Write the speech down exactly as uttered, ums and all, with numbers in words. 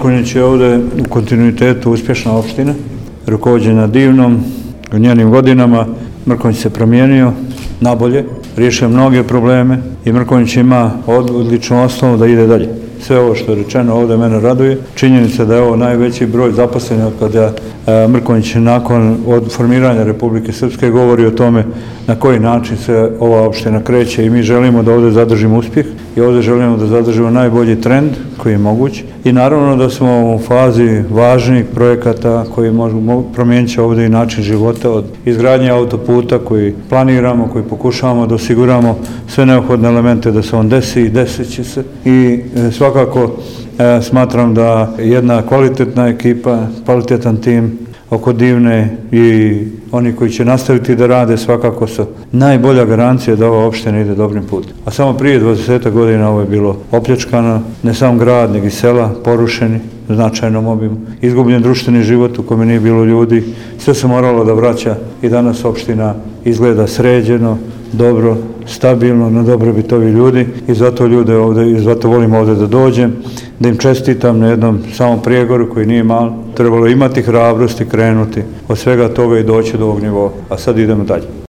Mrkonjić je ovdje u kontinuitetu uspješna opština, rukovođena divnom, u njenim godinama Mrkonjić se promijenio nabolje, riješio mnoge probleme i Mrkonjić ima odličnu osnovu da ide dalje. Sve ovo što je rečeno ovdje mene raduje. Činjenica da je ovo najveći broj zaposlenih od kada Mrkonjić nakon od formiranja Republike Srpske govori o tome na koji način se ova opština kreće i mi želimo da ovdje zadržimo uspjeh i ovdje želimo da zadržimo najbolji trend koji je moguć i naravno da smo u fazi važnih projekata koji možemo promijeniti ovdje i način života od izgradnje autoputa koji planiramo, koji pokušavamo da osiguramo sve neophodne elemente da se on desi i desit će se i svakako e, smatram da jedna kvalitetna ekipa, kvalitetan tim oko Divne i oni koji će nastaviti da rade svakako su najbolja garancija da ova opština ide dobrim putem. A samo prije dvadeset godina ovo je bilo opljačkano, ne samo grad, nego i sela, porušeni u značajnom obimu, izgubljen društveni život u kome nije bilo ljudi, sve se moralo da vraća i danas opština izgleda sređeno, dobro, stabilno, na dobrobit ovih ljudi i zato ljude ovdje, i zato volim ovdje da dođem, da im čestitam na jednom samom Prijegoru koji nije malo. Trebalo imati hrabrosti, krenuti od svega toga i doći do ovog nivoa. A sad idemo dalje.